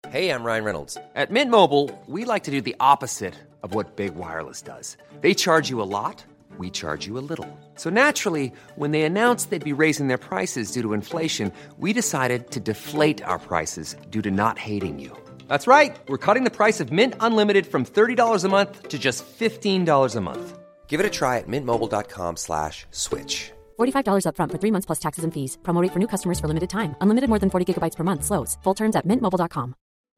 Hey, I'm Ryan Reynolds. At Mint Mobile, we like to do the opposite of what Big Wireless does. They charge you a lot, we charge you a little. So naturally, when they announced they'd be raising their prices due to inflation, we decided to deflate our prices due to not hating you. That's right. We're cutting the price of Mint Unlimited from $30 a month to just $15 a month. Give it a try at mintmobile.com/switch. $45 up front for 3 months plus taxes and fees. Promo rate for new customers for limited time. Unlimited more than 40 gigabytes per month. Slows full terms at mintmobile.com.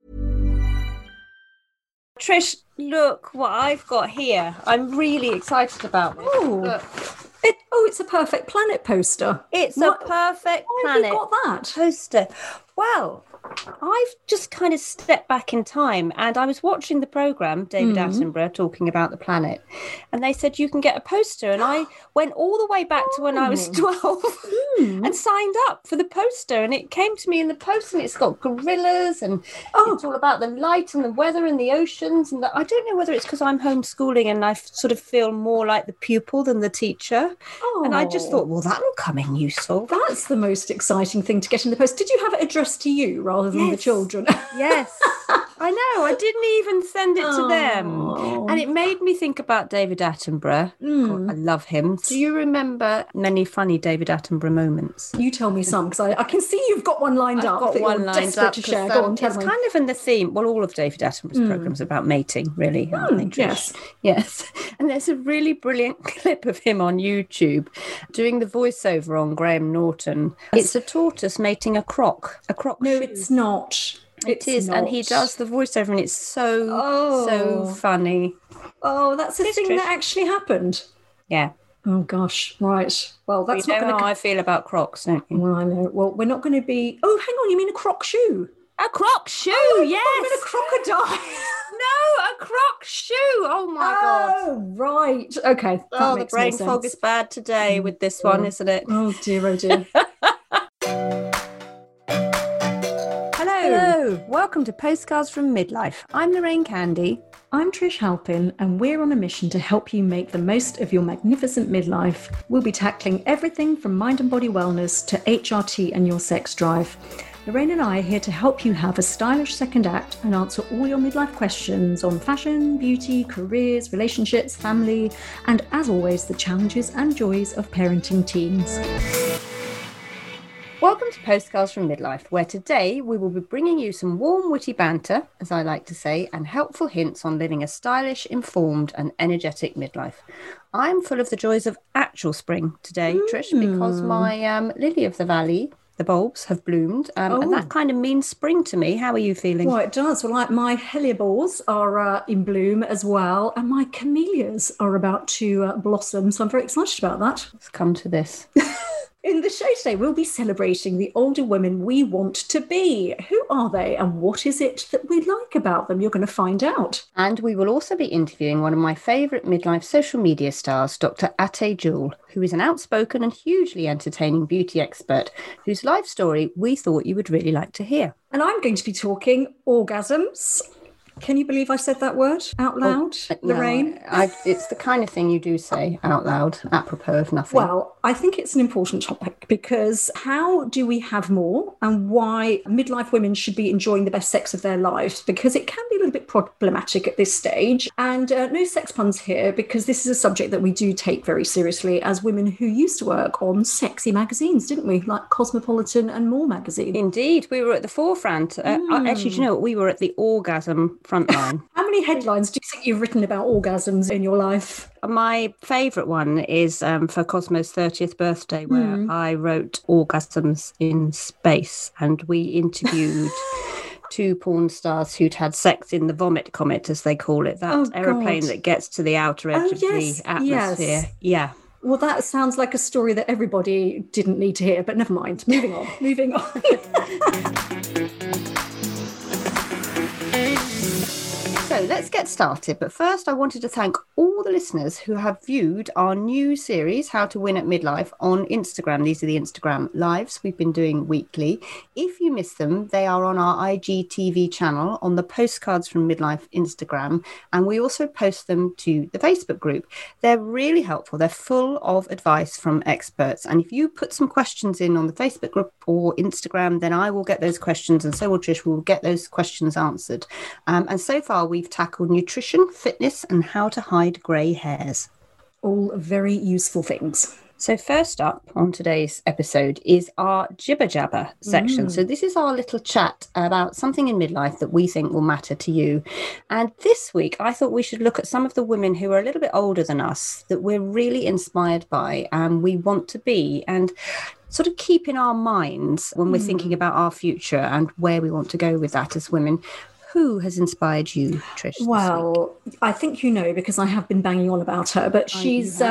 Trish, look what I've got here. I'm really excited about this. Oh, it's a Perfect Planet poster. It's a Perfect Planet have you got that? poster. Well, I've just kind of stepped back in time and I was watching the programme, David Attenborough talking about the planet, and they said you can get a poster, and I went all the way back to when I was 12 and signed up for the poster, and it came to me in the post, and it's got gorillas, and it's all about the light and the weather and the oceans, and I don't know whether it's because I'm homeschooling and I sort of feel more like the pupil than the teacher, and I just thought, well, that'll come in useful. That's the most exciting thing to get in the post. Did you have it addressed to you rather than the children? Yes, I know. I didn't even send it to them. And it made me think about David Attenborough. God, I love him. Do you remember many funny David Attenborough moments? You tell me some, because I can see you've got one lined up. I've got one lined up to share. Go on, it's kind of in the theme. Well, all of David Attenborough's programmes are about mating, really, aren't they, Trish? Yes. And there's a really brilliant clip of him on YouTube doing the voiceover on Graham Norton. It's a tortoise mating a croc. No, it's not. It is, and he does the voiceover, and it's so funny. Oh, that's a thing that actually happened. Yeah. Oh gosh, right. Well, that's you not know going to. how I feel about crocs, don't you? Well, I know. Well, we're not going to be. Oh, hang on. You mean a croc shoe? A croc shoe? Yes. I mean a crocodile. No, a croc shoe. Oh my God. Oh, right. Okay. Oh, the brain fog is bad today with this one, isn't it? Oh dear, oh dear. Hello, welcome to Postcards from Midlife. I'm Lorraine Candy. I'm Trish Halpin, and we're on a mission to help you make the most of your magnificent midlife. We'll be tackling everything from mind and body wellness to HRT and your sex drive. Lorraine and I are here to help you have a stylish second act and answer all your midlife questions on fashion, beauty, careers, relationships, family, and as always, the challenges and joys of parenting teens. Welcome to Postcards from Midlife, where today we will be bringing you some warm, witty banter, as I like to say, and helpful hints on living a stylish, informed and energetic midlife. I'm full of the joys of actual spring today, Trish, because my lily of the valley, the bulbs, have bloomed, and that kind of means spring to me. How are you feeling? Well, it does. Well, like my hellebores are in bloom as well, and my camellias are about to blossom, so I'm very excited about that. Let's come to this. In the show today, we'll be celebrating the older women we want to be. Who are they and what is it that we like about them? You're going to find out. And we will also be interviewing one of my favourite midlife social media stars, Dr. Ate Jewel, who is an outspoken and hugely entertaining beauty expert whose life story we thought you would really like to hear. And I'm going to be talking orgasms. Can you believe I said that word out loud, Lorraine? No, it's the kind of thing you do say out loud, apropos of nothing. Well, I think it's an important topic because how do we have more, and why midlife women should be enjoying the best sex of their lives, because it can be a little bit problematic at this stage. And no sex puns here, because this is a subject that we do take very seriously as women who used to work on sexy magazines, didn't we? Like Cosmopolitan and More magazine. Indeed, we were at the forefront. Actually, do you know what? We were at the orgasm frontline. How many headlines do you think you've written about orgasms in your life? My favourite one is for Cosmo's 30th birthday, where I wrote Orgasms in Space, and we interviewed two porn stars who'd had sex in the vomit comet, as they call it, that aeroplane that gets to the outer edge of the atmosphere. Yes. Yeah. Well, that sounds like a story that everybody didn't need to hear, but never mind. Moving on. So So let's get started. But first, I wanted to thank all the listeners who have viewed our new series, How to Win at Midlife, on Instagram. These are the Instagram lives we've been doing weekly. If you miss them, they are on our IGTV channel on the Postcards from Midlife Instagram. And we also post them to the Facebook group. They're really helpful. They're full of advice from experts. And if you put some questions in on the Facebook group or Instagram, then I will get those questions, and so will Trish. We will get those questions answered. And so far, we've tackled nutrition, fitness, and how to hide grey hairs. All very useful things. So first up on today's episode is our Jibber Jabber section. So this is our little chat about something in midlife that we think will matter to you. And this week, I thought we should look at some of the women who are a little bit older than us that we're really inspired by and we want to be, and sort of keep in our minds when we're thinking about our future and where we want to go with that as women. Who has inspired you, Trish? Well, I think you know because I have been banging on about her, but she's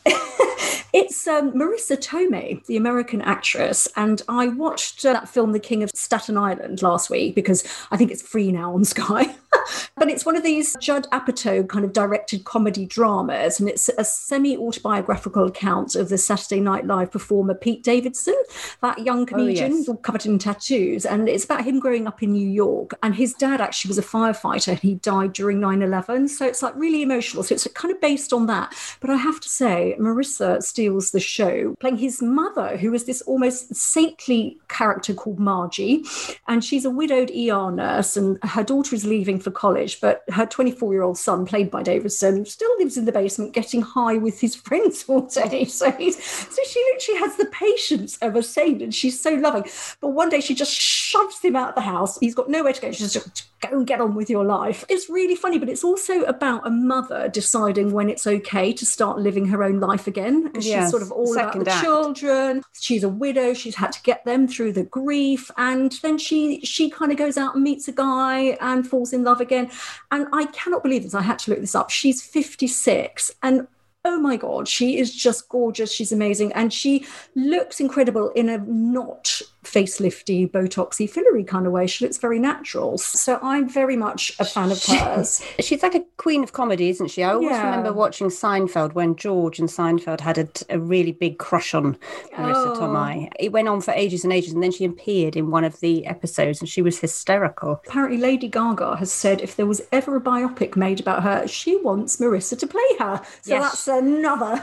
it's Marissa Tomei, the American actress. And I watched that film, The King of Staten Island, last week because I think it's free now on Sky. But it's one of these Judd Apatow kind of directed comedy dramas. And it's a semi-autobiographical account of the Saturday Night Live performer Pete Davidson, that young comedian covered in tattoos. And it's about him growing up in New York. And his dad actually was a firefighter and he died during 9/11. So it's like really emotional. So it's kind of based on that. But I have to say, Marissa steals the show, playing his mother, who is this almost saintly character called Margie. And she's a widowed ER nurse and her daughter is leaving for college, but her 24-year-old son, played by Davidson, still lives in the basement getting high with his friends all day. So she literally has the patience of a saint and she's so loving. But one day she just shoves him out of the house. He's got nowhere to go. She's just go and get on with your life. It's really funny, but it's also about a mother deciding when it's okay to start living her own life again. Because she's sort of all about the children. She's a widow. She's had to get them through the grief. And then she kind of goes out and meets a guy and falls in love again. And I cannot believe this. I had to look this up. She's 56 and oh my God, she is just gorgeous. She's amazing. And she looks incredible in a not facelifty, Botoxy, fillery kind of way. She looks very natural. So I'm very much a fan of hers. She's like a queen of comedy, isn't she? I always remember watching Seinfeld when George and Seinfeld had a really big crush on Marissa Tomei. It went on for ages and ages, and then she appeared in one of the episodes and she was hysterical. Apparently Lady Gaga has said if there was ever a biopic made about her, she wants Marissa to play her. So that's another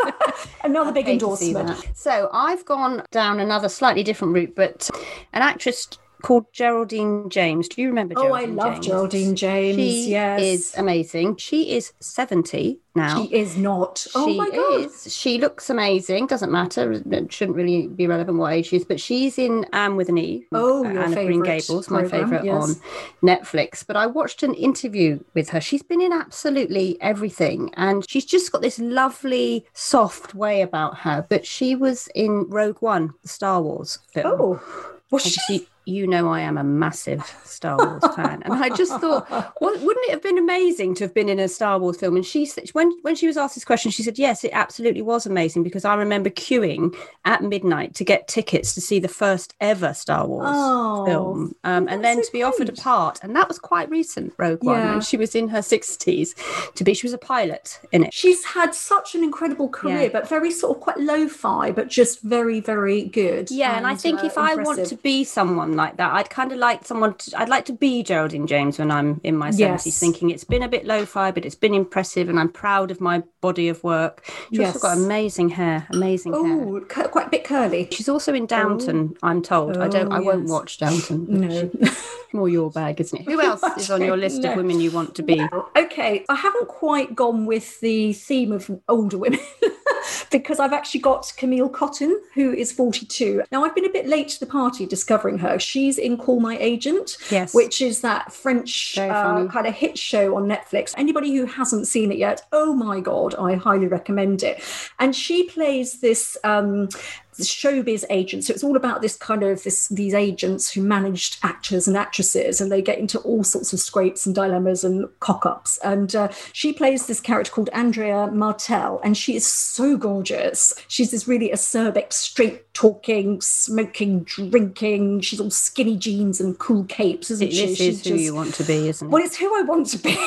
big endorsement. So I've gone down another slightly different route, but an actress called Geraldine James. Do you remember Geraldine James? I love Geraldine James. She is amazing. She is 70 now. She is not. Oh my God. She looks amazing. Doesn't matter. It shouldn't really be relevant what age she is. But she's in Anne with an E. Oh, your Anne of Green Gables, my favourite on Netflix. But I watched an interview with her. She's been in absolutely everything. And she's just got this lovely, soft way about her. But she was in Rogue One, the Star Wars film. Oh, was she? You know I am a massive Star Wars fan. And I just thought, well, wouldn't it have been amazing to have been in a Star Wars film? And she said, when she was asked this question, she said, yes, it absolutely was amazing because I remember queuing at midnight to get tickets to see the first ever Star Wars film. And then to be offered a part. And that was quite recent, Rogue One. And she was in her 60s she was a pilot in it. She's had such an incredible career, but very sort of quite lo-fi, but just very, very good. Yeah, and I think if I want to be someone like that, I'd kind of like I'd like to be Geraldine James when I'm in my 70s, thinking it's been a bit lo-fi, but it's been impressive and I'm proud of my body of work. She's also got amazing hair. Oh, quite a bit curly. She's also in Downton, I'm told. I won't watch Downton. No. More your bag, isn't it? Who else is on your list of women you want to be? Okay, I haven't quite gone with the theme of older women. Because I've actually got Camille Cotton, who is 42. Now, I've been a bit late to the party discovering her. She's in Call My Agent, which is that French kind of hit show on Netflix. Anybody who hasn't seen it yet, oh my God, I highly recommend it. And she plays this showbiz agents. So it's all about this kind of these agents who managed actors and actresses, and they get into all sorts of scrapes and dilemmas and cock-ups. And she plays this character called Andrea Martel, and she is so gorgeous. She's this really acerbic, straight-talking, smoking, drinking. She's all skinny jeans and cool capes, isn't she? This is who you want to be, isn't it? Well, it's who I want to be.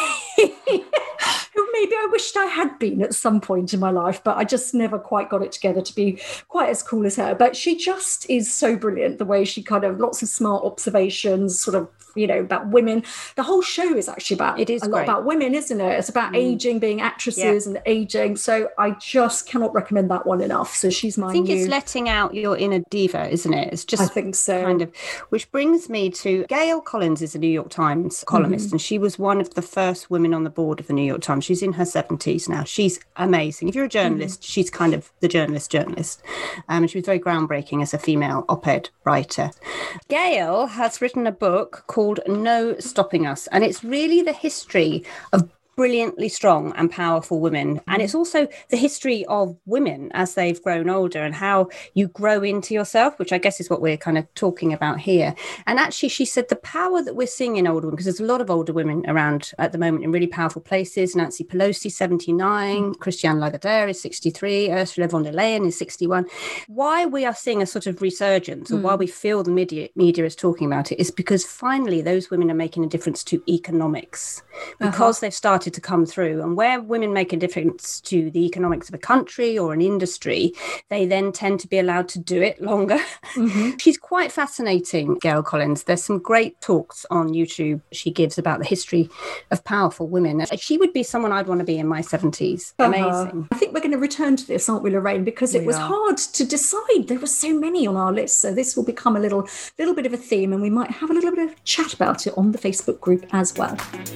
Who maybe I wished I had been at some point in my life, but I just never quite got it together to be quite as cool as her. But she just is so brilliant, the way she kind of, lots of smart observations, sort of, about women. The whole show is actually about, it is a lot about women, isn't it? It's about aging, being actresses and aging. So I just cannot recommend that one enough. So she's my I think it's letting out your inner diva, isn't it? It's just, I think so. Kind of, which brings me to Gail Collins is a New York Times columnist, and she was one of the first women on the board of the New York Times. She's in her 70s now. She's amazing. If you're a journalist, she's kind of the journalist. And she was very groundbreaking as a female op-ed writer. Gail has written a book called No Stopping Us, and it's really the history of brilliantly strong and powerful women. And it's also the history of women as they've grown older and how you grow into yourself, which I guess is what we're kind of talking about here. And actually, she said the power that we're seeing in older women, because there's a lot of older women around at the moment in really powerful places. Nancy Pelosi, 79, Christiane Lagarde is 63, Ursula von der Leyen is 61. Why we are seeing a sort of resurgence, or why we feel the media is talking about it, is because finally those women are making a difference to economics, because they've started to come through. And where women make a difference to the economics of a country or an industry, they then tend to be allowed to do it longer. She's quite fascinating, Gail Collins. There's some great talks on YouTube she gives about the history of powerful women. She would be someone I'd want to be in my 70s. Amazing. I think we're going to return to this, aren't we, Lorraine? Because it was hard to decide. There were so many on our list. So this will become a little bit of a theme, and we might have a little bit of chat about it on the Facebook group as well.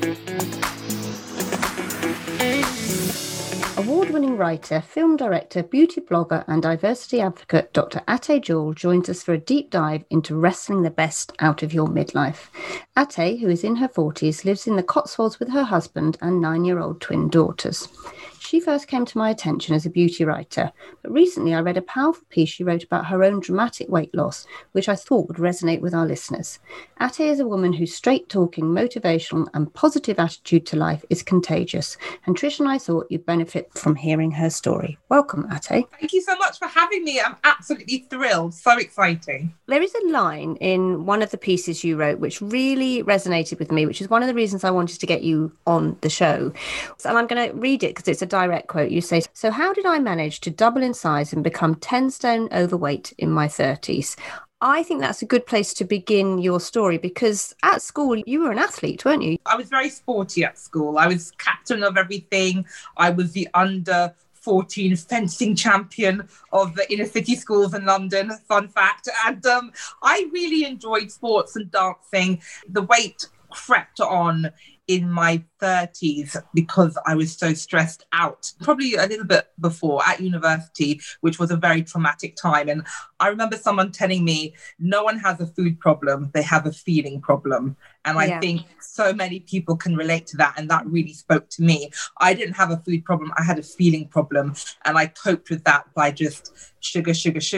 Award-winning writer, film director, beauty blogger and diversity advocate Dr. Ate Jewell joins us for a deep dive into wrestling the best out of your midlife. Ate, who is in her 40s, lives in the Cotswolds with her husband and 9-year-old twin daughters. She first came to my attention as a beauty writer, but recently I read a powerful piece she wrote about her own dramatic weight loss, which I thought would resonate with our listeners. Ate is a woman whose straight-talking, motivational and positive attitude to life is contagious, and Trish and I thought you'd benefit from hearing her story. Welcome, Ate. Thank you so much for having me. I'm absolutely thrilled. So exciting. There is a line in one of the pieces you wrote which really resonated with me, which is one of the reasons I wanted to get you on the show. And I'm going to read it because it's a direct quote. You say, "So how did I manage to double in size and become 10 stone overweight in my 30s? I think that's a good place to begin your story, because at school you were an athlete, weren't you? I was very sporty at school. I was captain of everything. I was the under 14 fencing champion of the inner city schools in London, fun fact. And I really enjoyed sports and dancing. The weight crept on in my 30s because I was so stressed out, probably a little bit before at university, which was a very traumatic time. And I remember someone telling me, no one has a food problem, they have a feeling problem. And I think so many people can relate to that. And that really spoke to me. I didn't have a food problem, I had a feeling problem. And I coped with that by just sugar,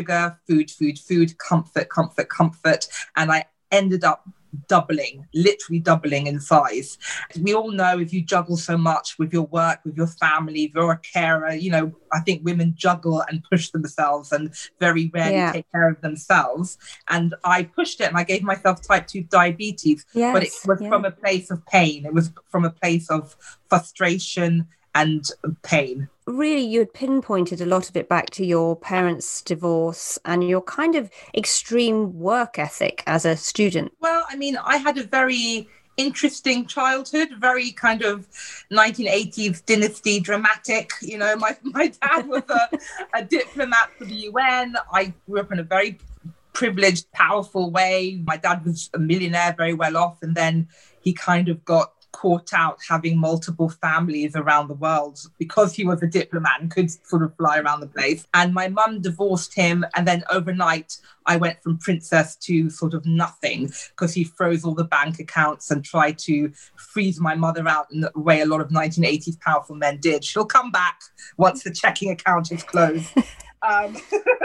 food, comfort. And I ended up literally doubling in size. We all know if you juggle so much with your work, with your family, if you're a carer, I think women juggle and push themselves and very rarely take care of themselves. And I pushed it and I gave myself type 2 diabetes, but it was from a place of pain. It was from a place of frustration and pain. Really, you had pinpointed a lot of it back to your parents' divorce and your kind of extreme work ethic as a student. Well, I mean, I had a very interesting childhood, very kind of 1980s dynasty dramatic. My dad was a diplomat for the UN. I grew up in a very privileged, powerful way. My dad was a millionaire, very well off, and then he kind of got caught out having multiple families around the world because he was a diplomat and could sort of fly around the place. And my mum divorced him, and then overnight I went from princess to sort of nothing because he froze all the bank accounts and tried to freeze my mother out in the way a lot of 1980s powerful men did. She'll come back once the checking account is closed. And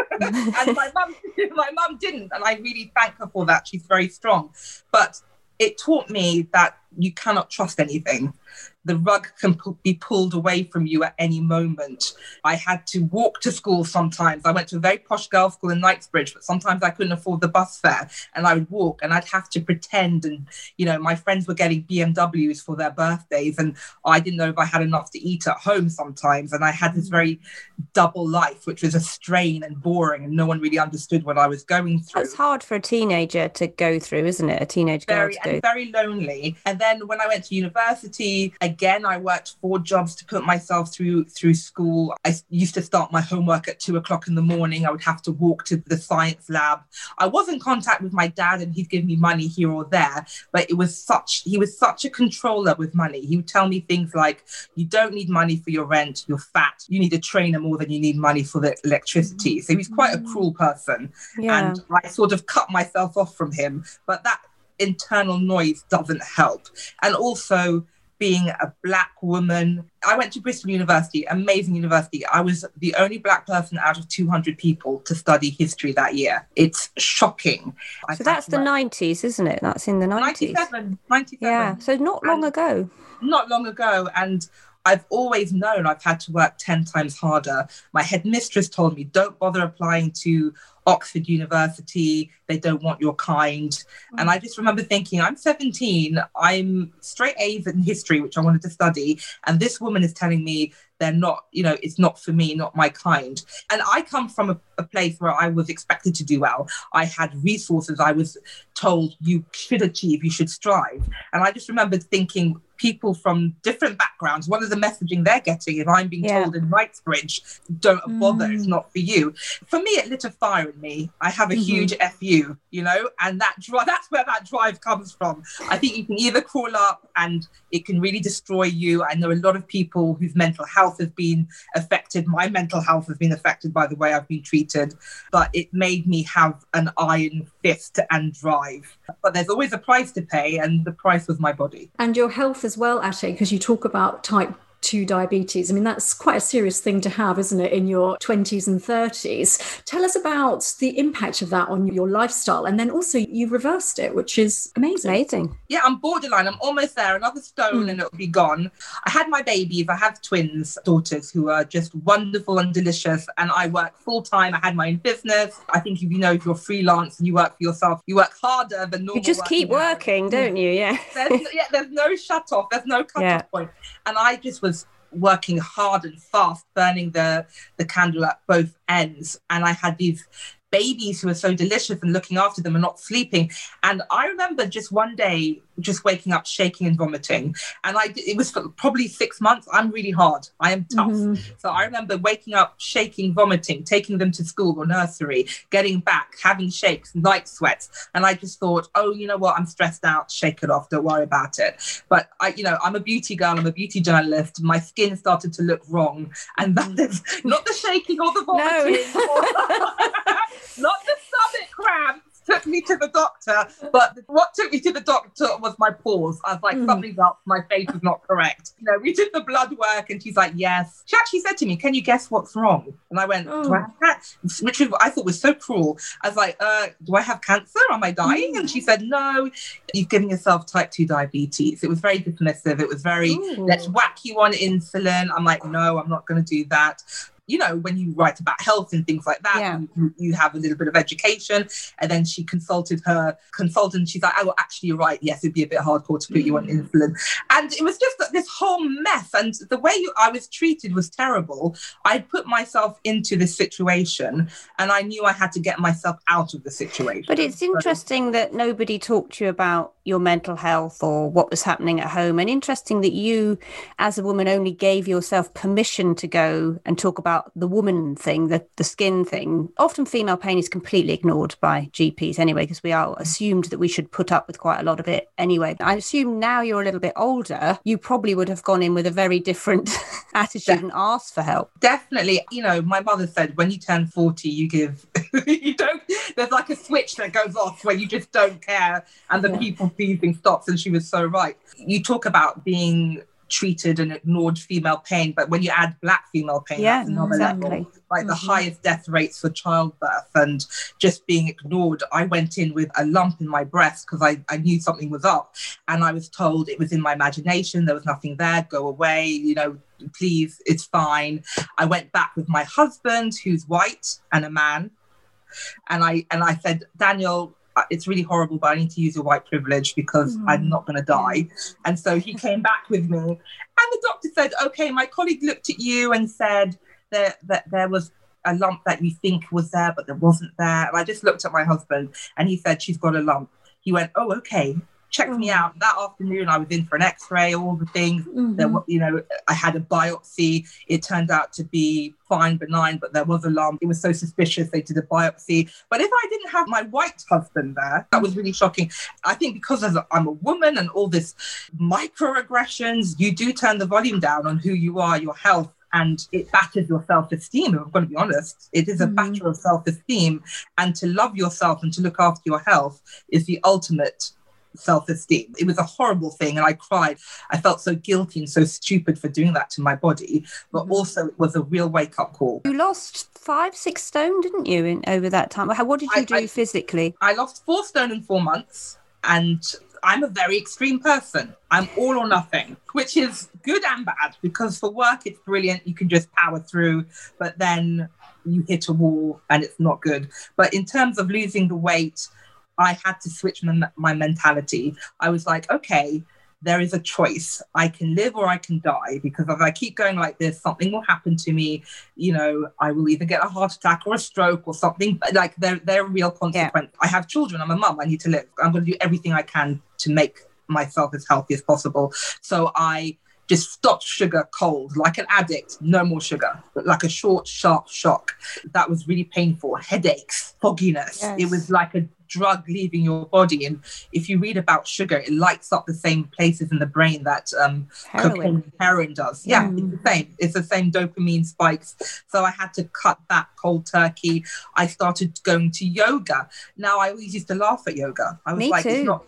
my mum didn't, and I really thank her for that. She's very strong. But it taught me that you cannot trust anything. The rug can be pulled away from you at any moment. I had to walk to school sometimes. I went to a very posh girls' school in Knightsbridge, but sometimes I couldn't afford the bus fare, and I would walk, and I'd have to pretend. And, you know, my friends were getting BMWs for their birthdays, and I didn't know if I had enough to eat at home sometimes. And I had this very double life, which was a strain and boring, and no one really understood what I was going through. It's hard for a teenager to go through, isn't it? A teenage girl to go through. Very lonely. And then when I went to university, again, I worked 4 jobs to put myself through school. I used to start my homework at 2:00 in the morning. I would have to walk to the science lab. I was in contact with my dad, and he'd give me money here or there, but he was such a controller with money. He would tell me things like, you don't need money for your rent, you're fat, you need a trainer more than you need money for the electricity. So he was quite a cruel person. Yeah. And I sort of cut myself off from him, but that internal noise doesn't help. And also, being a Black woman, I went to Bristol University, amazing university. I was the only Black person out of 200 people to study history that year. It's shocking. So that's the 90s, isn't it? That's in the 90s. 97. Yeah, so not long ago. Not long ago. And I've always known I've had to work 10 times harder. My headmistress told me, don't bother applying to Oxford University. They don't want your kind. And I just remember thinking, I'm 17, I'm straight A's in history, which I wanted to study. And this woman is telling me they're not, you know, it's not for me, not my kind. And I come from a place where I was expected to do well. I had resources. I was told you should achieve, you should strive. And I just remember thinking, people from different backgrounds, what are the messaging they're getting if I'm being told in Knightsbridge, don't bother, it's not for you. For me, it lit a fire in me. I have a huge FU, you know, and that's where that drive comes from. I think you can either crawl up and it can really destroy you. I know a lot of people whose mental health has been affected. My mental health has been affected by the way I've been treated, but it made me have an iron fist and drive. But there's always a price to pay, and the price was my body. And your health as well, Ate, because you talk about type 2 diabetes. I mean, that's quite a serious thing to have, isn't it, in your 20s and 30s. Tell us about the impact of that on your lifestyle. And then also you reversed it, which is amazing. Yeah, I'm borderline. I'm almost there. Another stone and it'll be gone. I had my babies. I have twins daughters who are just wonderful and delicious. And I work full time. I had my own business. I think, if you're freelance and you work for yourself, you work harder than normal. You just keep working, don't you? Yeah. There's no shut off. There's no cut off point. And I just was working hard and fast, burning the candle at both ends. And I had these babies who were so delicious and looking after them and not sleeping. And I remember just one day just waking up shaking and vomiting. And it was for probably 6 months. I'm really hard. I am tough. So I remember waking up shaking, vomiting, taking them to school or nursery, getting back, having shakes, night sweats. And I just thought, oh, you know what? I'm stressed out. Shake it off. Don't worry about it. But I'm a beauty girl. I'm a beauty journalist. My skin started to look wrong. And that is not the shaking or the vomiting. No. Not the stomach cramps took me to the doctor, but what took me to the doctor was my pores. I was like, something's up, my face is not correct. We did the blood work and she's like, yes. She actually said to me, can you guess what's wrong? And I went, do I have cancer? Which I thought was so cruel. I was like, do I have cancer? Am I dying? And she said, no, you've given yourself type 2 diabetes. It was very dismissive. It was very, let's whack you on insulin. I'm like, no, I'm not going to do that. When you write about health and things like that, you have a little bit of education. And then she consulted her consultant. She's like, oh, actually, you're right. Yes, it'd be a bit hardcore to put you on insulin. And it was just this whole mess. And the way I was treated was terrible. I put myself into this situation and I knew I had to get myself out of the situation. But it's interesting that nobody talked to you about your mental health or what was happening at home. And interesting that you, as a woman, only gave yourself permission to go and talk about the woman thing, the skin thing. Often female pain is completely ignored by GPs anyway, because we are assumed that we should put up with quite a lot of it anyway. I assume now you're a little bit older, you probably would have gone in with a very different attitude and asked for help. Definitely. My mother said, when you turn 40, you give, there's like a switch that goes off where you just don't care and the people pleasing stops. And she was so right. You talk about being treated and ignored female pain. But when you add Black female pain, that's another level. Like the highest death rates for childbirth and just being ignored. I went in with a lump in my breast because I knew something was up. And I was told it was in my imagination. There was nothing there. Go away. You know, please, it's fine. I went back with my husband, who's white and a man. And I said, Daniel, it's really horrible, but I need to use your white privilege because I'm not going to die. And so he came back with me. And the doctor said, okay, my colleague looked at you and said that there was a lump that you think was there, but there wasn't there. And I just looked at my husband and he said, she's got a lump. He went, oh, okay. Checked me out. That afternoon, I was in for an x-ray, all the things. There were, you know, I had a biopsy. It turned out to be fine, benign, but there was a lump. It was so suspicious, they did a biopsy. But if I didn't have my white husband there, that was really shocking. I think because I'm a woman and all this microaggressions, you do turn the volume down on who you are, your health, and it batters your self-esteem. If I'm going to be honest, it is a batter of self-esteem. And to love yourself and to look after your health is the ultimate self-esteem. It was a horrible thing and I cried. I felt so guilty and so stupid for doing that to my body, but also it was a real wake-up call. You lost 5-6 stone, didn't you, over that time? What did you do physically? I lost 4 stone in 4 months, and I'm a very extreme person. I'm all or nothing, which is good and bad, because for work it's brilliant, you can just power through, but then you hit a wall and it's not good. But in terms of losing the weight, I had to switch my mentality. I was like, okay, there is a choice. I can live or I can die, because if I keep going like this, something will happen to me. You know, I will either get a heart attack or a stroke or something. Like they're real consequences. Yeah. I have children. I'm a mum. I need to live. I'm going to do everything I can to make myself as healthy as possible. So I just stopped sugar cold, like an addict, no more sugar, but like a short, sharp shock. That was really painful. Headaches, fogginess. Yes. It was like a drug leaving your body. And if you read about sugar, it lights up the same places in the brain that cocaine and heroin does. Yeah, it's the same. It's the same dopamine spikes. So I had to cut that cold turkey. I started going to yoga. Now, I always used to laugh at yoga. I was Me like, too. It's not,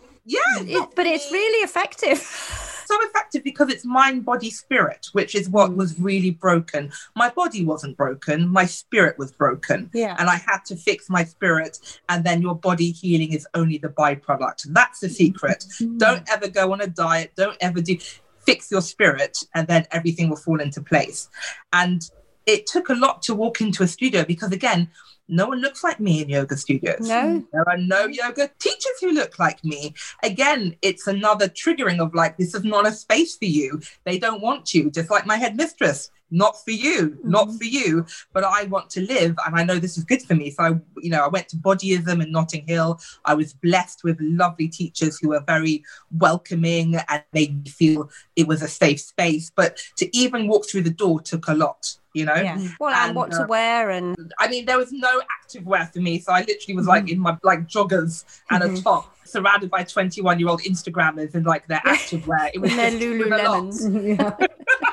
but it's really effective. So effective because it's mind, body, spirit, which is what was really broken. My body wasn't broken. My spirit was broken. Yeah. And I had to fix my spirit. And then your body healing is only the byproduct. That's the secret. Don't ever go on a diet. Don't ever fix your spirit, and then everything will fall into place. And it took a lot to walk into a studio because, again, no one looks like me in yoga studios. No. There are no yoga teachers who look like me. Again, it's another triggering of like, this is not a space for you. They don't want you, just like my headmistress. Not for you, not for you, but I want to live and I know this is good for me. So I went to Bodyism in Notting Hill. I was blessed with lovely teachers who were very welcoming and made me feel it was a safe space. But to even walk through the door took a lot. You know, well, and what to wear, and I mean, there was no active wear for me, so I literally was like in my joggers and a top, surrounded by 21-year-old Instagrammers in like their active wear. It was their Lululemons.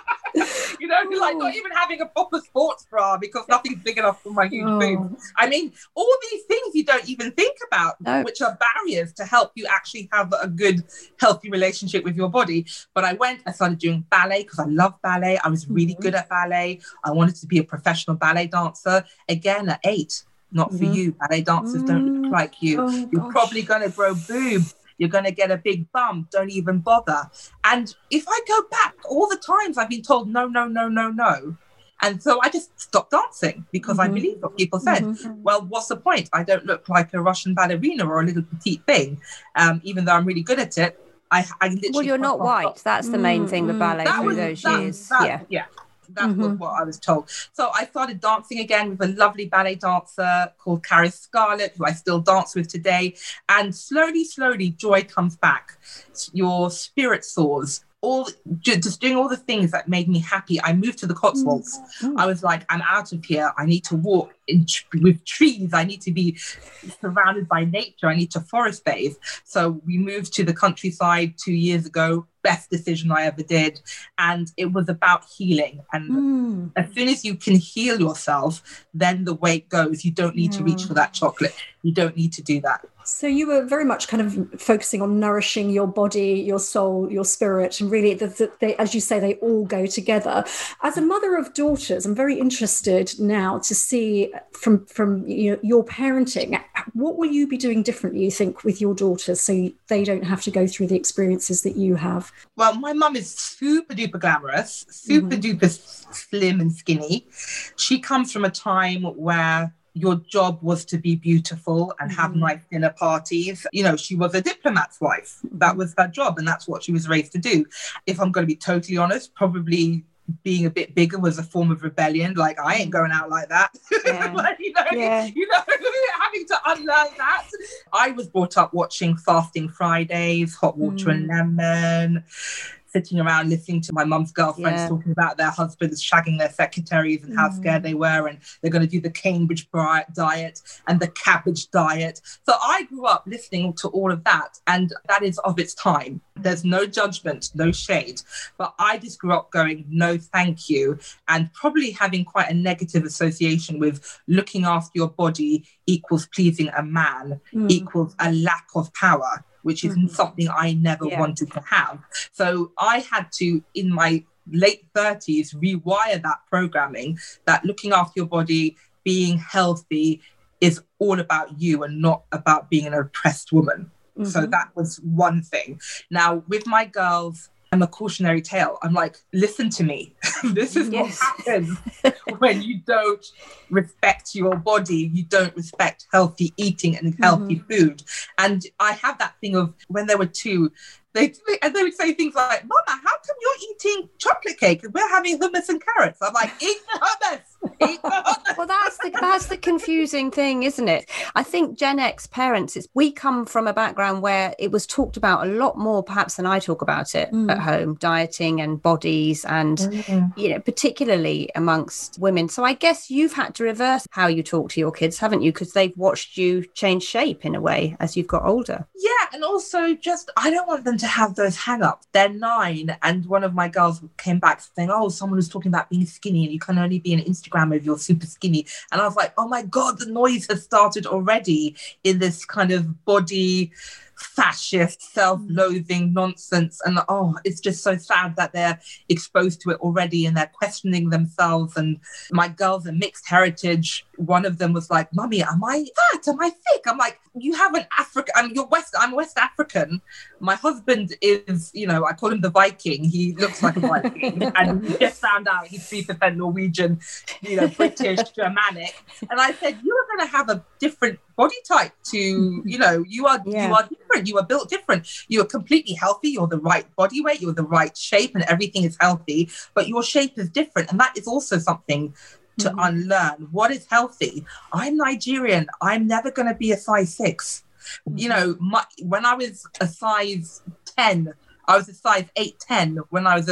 You know, like not even having a proper sports bra because nothing's big enough for my huge boobs. I mean, all these things you don't even think about, which are barriers to help you actually have a good, healthy relationship with your body. But I started doing ballet because I love ballet. I was really good at ballet. I wanted to be a professional ballet dancer. Again, at 8, not for you. Ballet dancers don't look like you. You're probably going to grow boobs. You're going to get a big bum. Don't even bother. And if I go back, all the times I've been told, no. And so I just stopped dancing because I believed what people said. Well, what's the point? I don't look like a Russian ballerina or a little petite thing, even though I'm really good at it. I literally... Well, you're not white. That's the main thing with ballet through those years. That was what I was told. So I started dancing again with a lovely ballet dancer called Caris Scarlett, who I still dance with today. And slowly, joy comes back. Your spirit soars. Just doing all the things that made me happy. I moved to the Cotswolds. I was like, I'm out of here. I need to walk with trees. I need to be surrounded by nature. I need to forest bathe. So we moved to the countryside 2 years ago. best decision I ever did. And it was about healing. And as soon as you can heal yourself, then the weight goes. You don't need to reach for that chocolate. You don't need to do that. So you were very much kind of focusing on nourishing your body, your soul, your spirit, and really, they, as you say, they all go together. As a mother of daughters, I'm very interested now to see from your parenting, what will you be doing differently, you think, with your daughters so they don't have to go through the experiences that you have? Well, my mum is super duper glamorous, super duper slim and skinny. She comes from a time where your job was to be beautiful and have nice dinner parties. You know, she was a diplomat's wife. That was her job, and that's what she was raised to do. If I'm going to be totally honest, probably being a bit bigger was a form of rebellion. Like, I ain't going out like that. Like, having to unlearn that. I was brought up watching Fasting Fridays, Hot Water and Lemon, sitting around listening to my mum's girlfriends talking about their husbands shagging their secretaries and how scared they were, and they're going to do the Cambridge diet and the cabbage diet. So I grew up listening to all of that, and that is of its time. There's no judgment, no shade. But I just grew up going, no, thank you. And probably having quite a negative association with looking after your body equals pleasing a man, equals a lack of power, which is something I never wanted to have. So I had to, in my late 30s, rewire that programming, that looking after your body, being healthy is all about you and not about being an oppressed woman. So that was one thing. Now, with my girls, I'm a cautionary tale. I'm like, listen to me. This is what happens when you don't respect your body. You don't respect healthy eating and healthy food. And I have that thing of when they were two, they would say things like, Mama, how come you're eating chocolate cake and we're having hummus and carrots? I'm like, eat the hummus. Eat the hummus. Well, that's the confusing thing, isn't it? I think Gen X parents, we come from a background where it was talked about a lot more perhaps than I talk about it at home, dieting and bodies and, particularly amongst women. So I guess you've had to reverse how you talk to your kids, haven't you? Because they've watched you change shape in a way as you've got older. Yeah, and also just, I don't want them to have those hang-ups. They're 9, and one of my girls came back saying, oh, someone was talking about being skinny and you can only be an Instagram if you're super skinny. And I was like, oh my God, the noise has started already in this kind of body fascist, self-loathing nonsense. And it's just so sad that they're exposed to it already and they're questioning themselves. And my girls are mixed heritage. One of them was like, Mummy, am I fat? Am I thick? I'm like, you have an African, I'm West African. My husband is, I call him the Viking. He looks like a Viking. And we just found out he's 3% Norwegian, British, Germanic. And I said, you are going to have a different body type to, you are different. You are built different. You are completely healthy. You're the right body weight. You're the right shape and everything is healthy, but your shape is different. And that is also something to unlearn. What is healthy? I'm Nigerian. I'm never going to be a size 6. When I was a size 10, I was a size 8'10". When I was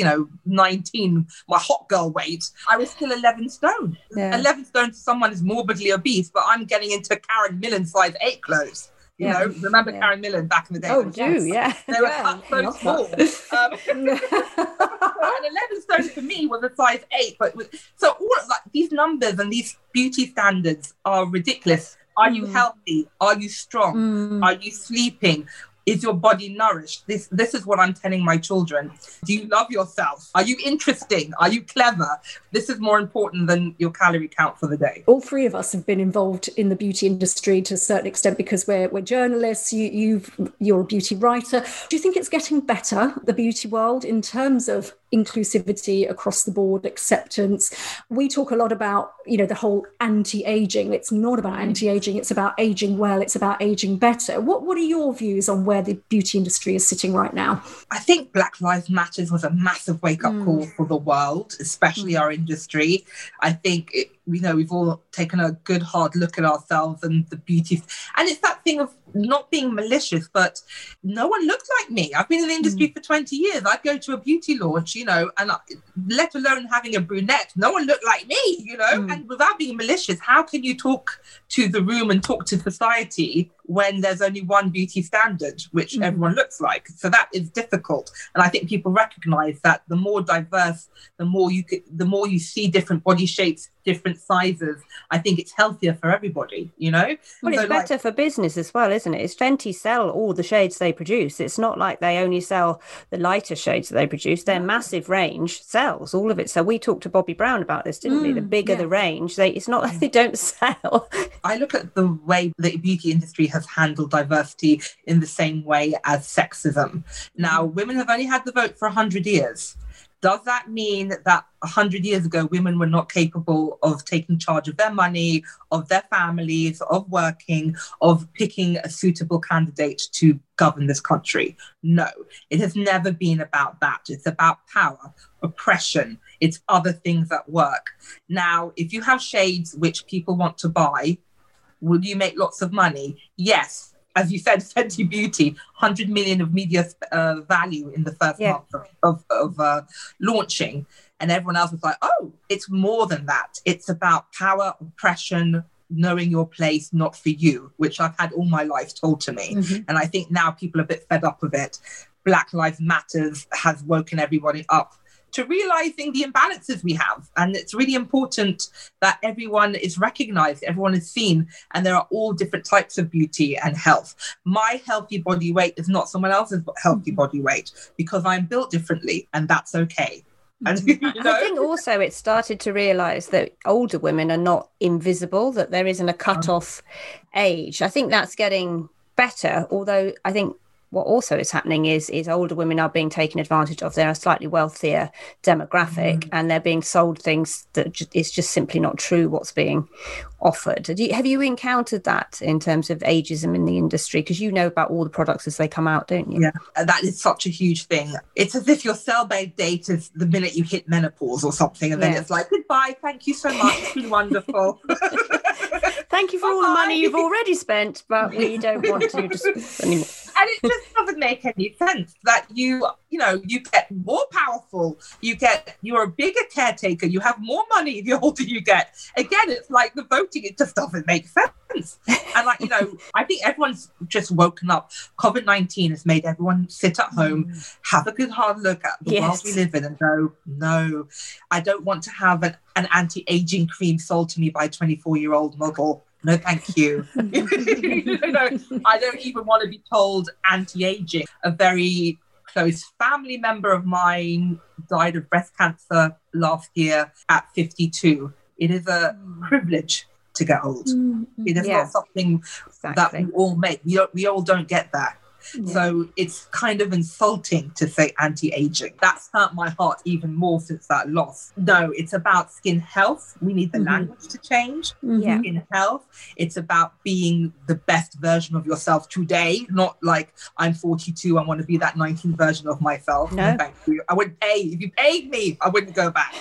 19, my hot girl weight, I was still 11 stone. 11 stone to someone is morbidly obese, but I'm getting into Karen Millen size 8 clothes. Remember Karen Millen back in the day? Oh, they were cut so small. And 11 stone for me was a size 8. So all these numbers and these beauty standards are ridiculous. Are you healthy? Are you strong? Are you sleeping? Is your body nourished? This is what I'm telling my children. Do you love yourself? Are you interesting? Are you clever? This is more important than your calorie count for the day. All 3 of us have been involved in the beauty industry to a certain extent because we're journalists. You're a beauty writer. Do you think it's getting better, the beauty world, in terms of inclusivity across the board, acceptance? We talk a lot about, the whole anti-aging. It's not about anti-aging. It's about aging well. It's about aging better. What are your views on where the beauty industry is sitting right now? I think Black Lives Matter was a massive wake-up call for the world, especially our industry. I think we've all taken a good hard look at ourselves and the beauty. And it's that thing of not being malicious, but no one looks like me. I've been in the industry for 20 years. I'd go to a beauty launch, and let alone having a brunette, no one looked like me, And without being malicious, how can you talk to the room and talk to society when there's only one beauty standard, which everyone looks like. So that is difficult. And I think people recognize that the more diverse, the more you see different body shapes, different sizes, I think it's healthier for everybody, you know? Well, it's better for business as well, isn't it? It's Fenty sell all the shades they produce. It's not like they only sell the lighter shades that they produce. Their massive range sells all of it. So we talked to Bobbi Brown about this, didn't we? The bigger the range, it's not like they don't sell. I look at the way the beauty industry has handled diversity in the same way as sexism. Now, women have only had the vote for 100 years. Does that mean that 100 years ago, women were not capable of taking charge of their money, of their families, of working, of picking a suitable candidate to govern this country? No, it has never been about that. It's about power, oppression. It's other things at work. Now, if you have shades which people want to buy, will you make lots of money? Yes. As you said, Fenty Beauty, 100 million of media value in the first month of launching. And everyone else was like, oh, it's more than that. It's about power, oppression, knowing your place, not for you, which I've had all my life told to me. And I think now people are a bit fed up with it. Black Lives Matters has woken everybody up to realizing the imbalances we have. And it's really important that everyone is recognized, everyone is seen, and there are all different types of beauty and health. My healthy body weight is not someone else's healthy body weight because I'm built differently, and that's okay. And, you know? I think also it started to realize that older women are not invisible, that there isn't a cut-off age. I think that's getting better, although I think what also is happening is older women are being taken advantage of. They're a slightly wealthier demographic and they're being sold things that is just simply not true what's being offered. Have you encountered that in terms of ageism in the industry? Because you know about all the products as they come out, don't you? Yeah, that is such a huge thing. It's as if your sell-by date is the minute you hit menopause or something, and then it's like, goodbye, thank you so much, it's been wonderful. Thank you for all the money you've already spent, but we don't want to just anymore. And it just doesn't make any sense that you get more powerful, you're a bigger caretaker, you have more money the older you get. Again, it's like the voting, it just doesn't make sense. And I think everyone's just woken up. COVID-19 has made everyone sit at home, have a good hard look at the world we live in and go, no, I don't want to have an anti-aging cream sold to me by a 24-year-old model. No, thank you. I don't even want to be told anti-aging. A very close family member of mine died of breast cancer last year at 52. It is a privilege to get old. It is not something that we all make. We all don't get that. Yeah. So it's kind of insulting to say anti-aging. That's hurt my heart even more since that loss. No, it's about skin health. We need the language to change. Skin health. It's about being the best version of yourself today, not like I'm 42, I want to be that 19 version of myself. No, thank you. I wouldn't pay. If you paid me, I wouldn't go back.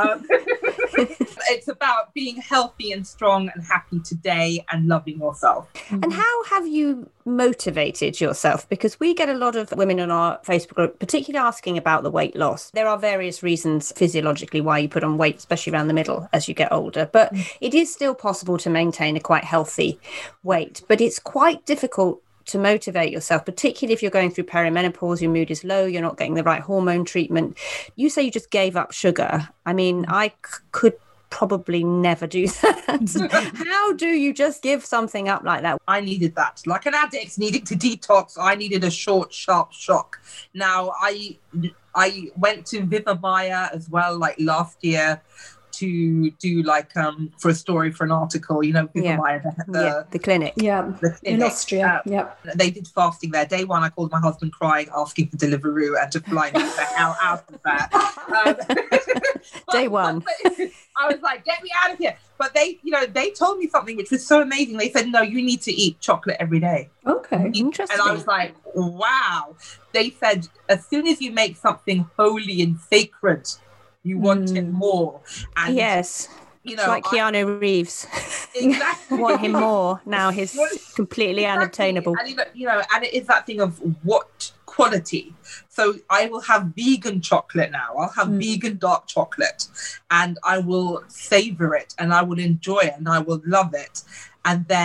It's about being healthy and strong and happy today and loving yourself. And how have you motivated yourself? Because we get a lot of women on our Facebook group, particularly asking about the weight loss. There are various reasons physiologically why you put on weight, especially around the middle as you get older, but it is still possible to maintain a quite healthy weight. But it's quite difficult to motivate yourself, particularly if you're going through perimenopause, your mood is low, you're not getting the right hormone treatment. You say you just gave up sugar. I mean, I could probably never do that. How do you just give something up like that? I needed that. Like an addict needing to detox, I needed a short, sharp shock. Now, I went to Viva Maya as well, like last year, to do for a story for an article, Viva Maya, the clinic. The clinic. In Austria. They did fasting there. Day one, I called my husband crying, asking for Deliveroo and to fly me the hell out of there. Day one. I was like, get me out of here. But they told me something which was so amazing. They said, no, you need to eat chocolate every day. Okay, interesting. And I was like, wow. They said, as soon as you make something holy and sacred, you want it more. And yes. It's like Keanu Reeves. Exactly. Want him more. Now he's completely unobtainable. And, and it is that thing of what quality. So I will have vegan chocolate now. I'll have vegan dark chocolate and I will savor it and I will enjoy it and I will love it. And then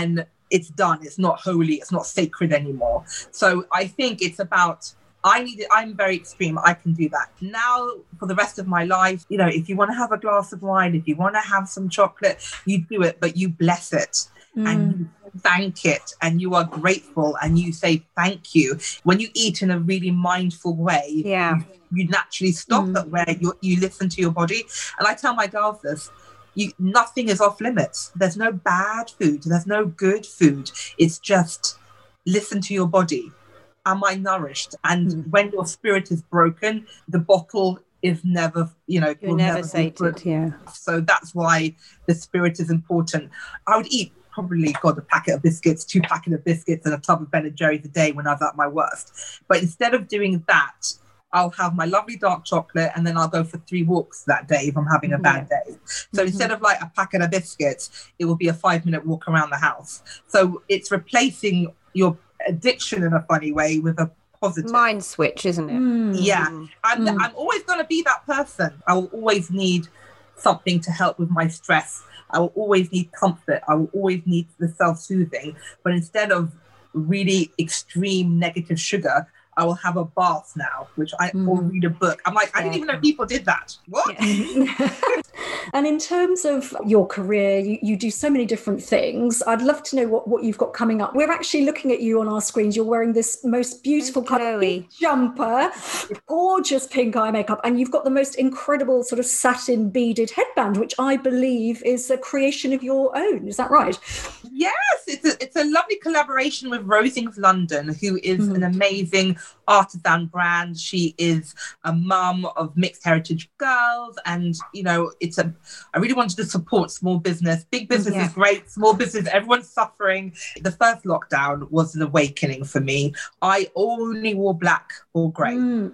it's done. It's not holy. It's not sacred anymore. So I think it's about, I'm very extreme. I can do that. Now, for the rest of my life, you know, if you want to have a glass of wine, if you want to have some chocolate, you do it, but you bless it and you thank it and you are grateful and you say thank you. When you eat in a really mindful way, you naturally stop at where you listen to your body. And I tell my girls this, nothing is off limits. There's no bad food. There's no good food. It's just listen to your body. Am I nourished? And when your spirit is broken, the bottle is never, you know, you're never sated. Yeah. So that's why the spirit is important. I would eat probably, a packet of biscuits, 2 packets of biscuits and a tub of Ben & Jerry's a day when I was at my worst. But instead of doing that, I'll have my lovely dark chocolate and then I'll go for 3 walks that day if I'm having a bad day. So instead of like a packet of biscuits, it will be a 5-minute walk around the house. So it's replacing your addiction in a funny way with a positive mind switch, isn't it? Yeah. I'm always going to be that person. I will always need something to help with my stress. I will always need comfort. I will always need the self-soothing. But instead of really extreme negative sugar, I will have a bath now, or read a book. I'm like, I didn't even know people did that. What? Yeah. And in terms of your career, you do so many different things. I'd love to know what you've got coming up. We're actually looking at you on our screens. You're wearing this most beautiful kind of pink jumper, gorgeous pink eye makeup, and you've got the most incredible sort of satin beaded headband, which I believe is a creation of your own. Is that right? Yes, it's a lovely collaboration with Rosings London, who is an amazing artisan brand. She is a mum of mixed heritage girls, and you know, I really wanted to support small business. Big business is great, small business, everyone's suffering. The first lockdown was an awakening for me. I only wore black or grey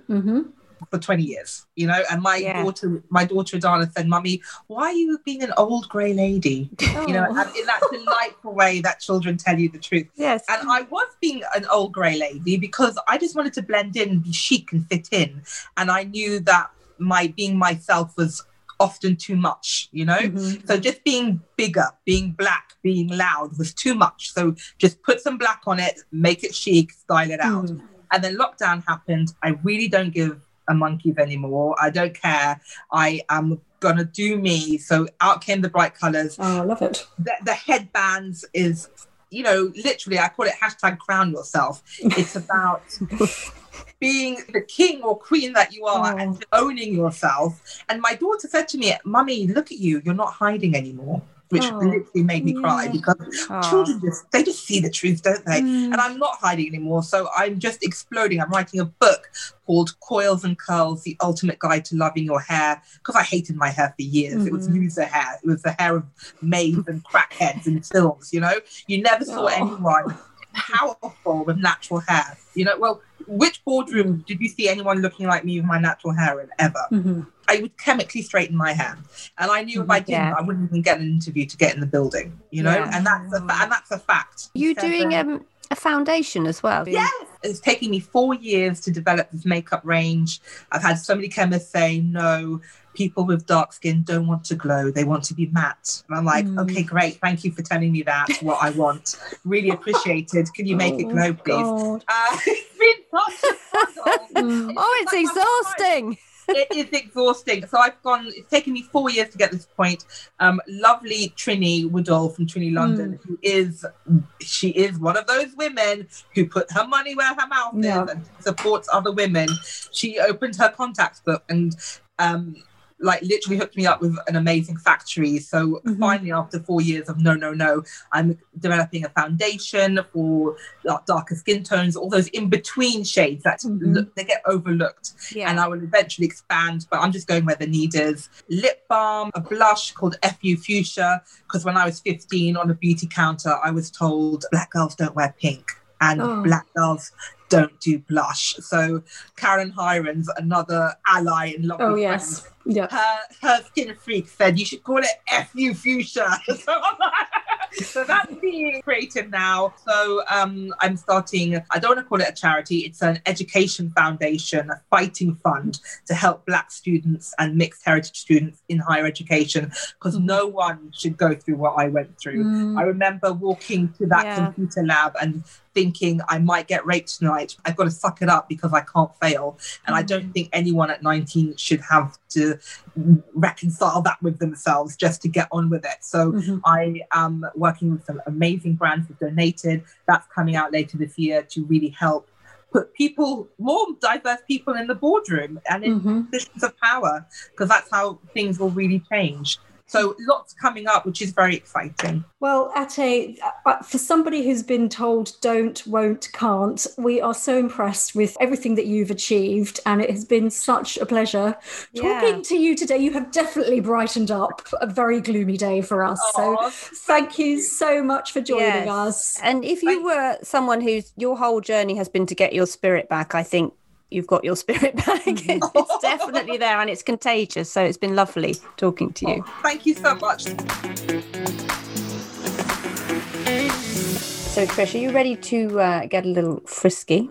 for 20 years, you know, and my daughter Adana said, "Mummy, why are you being an old grey lady?" You know, and in that delightful way that children tell you the truth. Yes. And I was being an old grey lady because I just wanted to blend in and be chic and fit in. And I knew that my being myself was often too much, you know. So just being bigger, being black, being loud was too much. So just put some black on it, make it chic, style it out. And then lockdown happened. I really don't give a monkeys anymore. I don't care. I am gonna do me. So out came the bright colors. Oh, I love it. The headbands is, you know, literally I call it #crown yourself. It's about being the king or queen that you are and owning yourself. And my daughter said to me, "Mummy, look at you. You're not hiding anymore." Which literally made me cry because children just see the truth, don't they? And I'm not hiding anymore. So I'm just exploding. I'm writing a book called Coils and Curls, The Ultimate Guide to Loving Your Hair, because I hated my hair for years. It was loser hair. It was the hair of maids and crackheads in films, you know? You never saw anyone powerful with natural hair. You know, well, which boardroom did you see anyone looking like me with my natural hair in ever? I would chemically straighten my hair, and I knew if I didn't, I wouldn't even get an interview to get in the building. You know, and that's a fact. You doing a foundation as well? Yes, it's taking me 4 years to develop this makeup range. I've had so many chemists say no. People with dark skin don't want to glow. They want to be matte. And I'm like, okay, great. Thank you for telling me that. What I want. Really appreciated. Can you make it glow, please? It's been such a struggle. It's exhausting. It is exhausting. So it's taken me 4 years to get to this point. Lovely Trini Woodall from Trini London, she is one of those women who put her money where her mouth is and supports other women. She opened her contacts book and like literally hooked me up with an amazing factory. So finally, after 4 years of no, I'm developing a foundation for darker skin tones, all those in-between shades that they get overlooked. And I will eventually expand, but I'm just going where the need is. Lip balm, a blush called FU Fuchsia, because when I was 15 on a beauty counter, I was told black girls don't wear pink and black girls don't do blush. So Karen Hirons, another ally and lovely friend, her skin freak said you should call it FU Fuchsia. So I'm like, So that's being creative now. So I'm starting, I don't want to call it a charity, it's an education foundation, a fighting fund to help Black students and mixed heritage students in higher education, because no one should go through what I went through. I remember walking to that computer lab and thinking I might get raped tonight. I've got to suck it up because I can't fail. And I don't think anyone at 19 should have to reconcile that with themselves just to get on with it. So I am working with some amazing brands who've donated. That's coming out later this year to really help put people, more diverse people in the boardroom and in positions of power, because that's how things will really change. So lots coming up, which is very exciting. Well, Ate, for somebody who's been told don't, won't, can't, we are so impressed with everything that you've achieved. And it has been such a pleasure talking to you today. You have definitely brightened up a very gloomy day for us. So thank you so much for joining us. And if you were someone whose your whole journey has been to get your spirit back, I think you've got your spirit back. It's definitely there and it's contagious. So it's been lovely talking to you. Thank you so much. So Trish, are you ready to get a little frisky?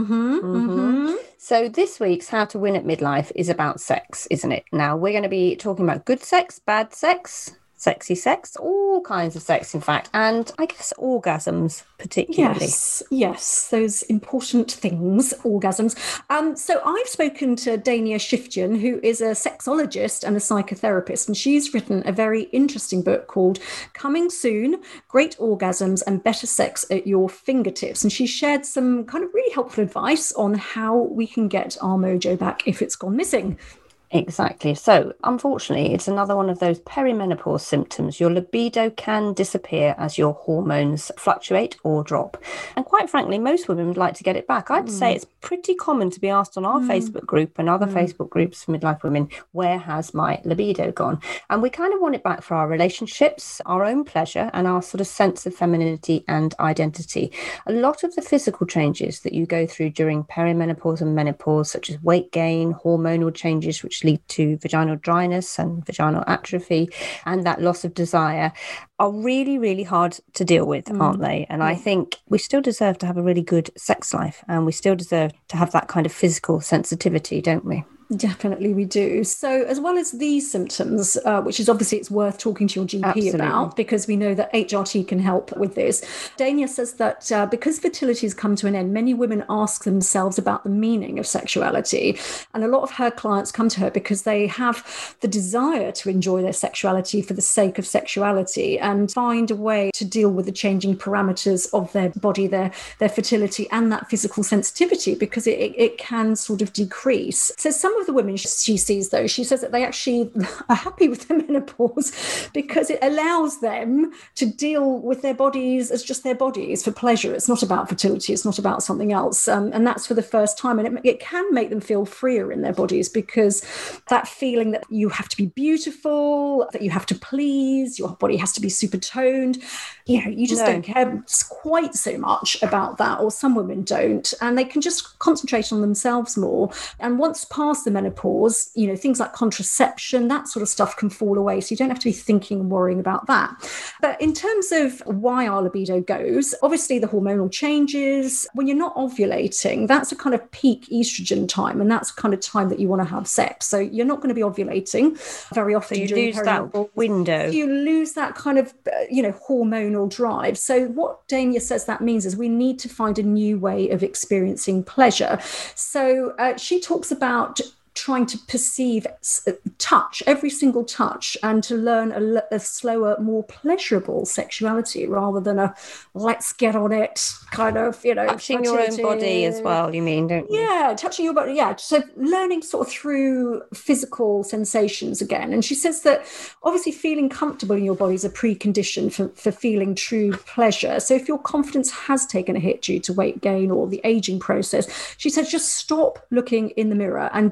So this week's How to Win at Midlife is about sex, isn't it? Now we're going to be talking about good sex, bad sex, sexy sex, all kinds of sex, in fact, and I guess orgasms particularly. Yes, those important things, orgasms. So I've spoken to Dania Shiftian, who is a sexologist and a psychotherapist, and she's written a very interesting book called Coming Soon, Great Orgasms and Better Sex at Your Fingertips. And she shared some kind of really helpful advice on how we can get our mojo back if it's gone missing. Exactly. So, unfortunately, it's another one of those perimenopause symptoms. Your libido can disappear as your hormones fluctuate or drop. And quite frankly, most women would like to get it back. I'd say it's pretty common to be asked on our Facebook group and other Facebook groups for midlife women, where has my libido gone? And we kind of want it back for our relationships, our own pleasure, and our sort of sense of femininity and identity. A lot of the physical changes that you go through during perimenopause and menopause, such as weight gain, hormonal changes, which lead to vaginal dryness and vaginal atrophy, and that loss of desire, are really, really hard to deal with, aren't they? And I think we still deserve to have a really good sex life, and we still deserve to have that kind of physical sensitivity, don't we? Definitely we do. So as well as these symptoms, which is obviously it's worth talking to your GP about, because we know that HRT can help with this. Dania says that because fertility has come to an end, many women ask themselves about the meaning of sexuality. And a lot of her clients come to her because they have the desire to enjoy their sexuality for the sake of sexuality and find a way to deal with the changing parameters of their body, their fertility and that physical sensitivity, because it can sort of decrease. So some of the women she sees, though, she says that they actually are happy with the menopause because it allows them to deal with their bodies as just their bodies for pleasure. It's not about fertility. It's not about something else. And that's for the first time. And it can make them feel freer in their bodies, because that feeling that you have to be beautiful, that you have to please, your body has to be super toned, you just don't care quite so much about that, or some women don't. And they can just concentrate on themselves more. And once past the menopause, things like contraception, that sort of stuff can fall away. So you don't have to be thinking and worrying about that. But in terms of why our libido goes, obviously the hormonal changes. When you're not ovulating, that's a kind of peak estrogen time, and that's the kind of time that you want to have sex. So you're not going to be ovulating very often. So you lose that window. You lose that kind of, hormonal drive. So what Dania says that means is we need to find a new way of experiencing pleasure. So she talks about trying to perceive touch, every single touch, and to learn a slower, more pleasurable sexuality rather than a let's get on it kind of, touching your own body as well, you mean, don't you? Yeah, touching your body. Yeah. So learning sort of through physical sensations again. And she says that obviously feeling comfortable in your body is a precondition for feeling true pleasure. So if your confidence has taken a hit due to weight gain or the aging process, she says just stop looking in the mirror and discover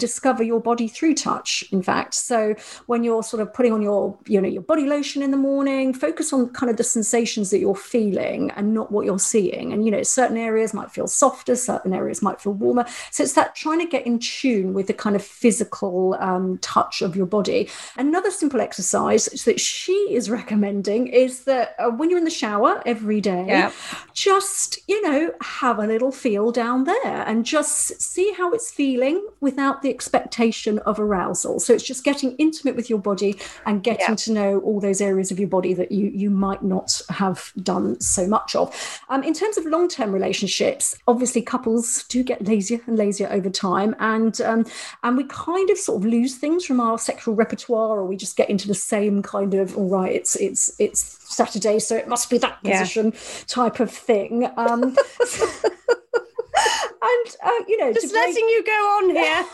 your body through touch, in fact. So when you're sort of putting on your body lotion in the morning, focus on kind of the sensations that you're feeling and not what you're seeing. And, certain areas might feel softer, certain areas might feel warmer. So it's that trying to get in tune with the kind of physical touch of your body. Another simple exercise that she is recommending is that when you're in the shower every day, just, have a little feel down there and just see how it's feeling without the expectation of arousal. So it's just getting intimate with your body and getting to know all those areas of your body that you might not have done so much of. In terms of long-term relationships, obviously couples do get lazier and lazier over time, and we kind of sort of lose things from our sexual repertoire, or we just get into the same kind of, all right, it's Saturday, so it must be that position type of thing. And just letting you go on here.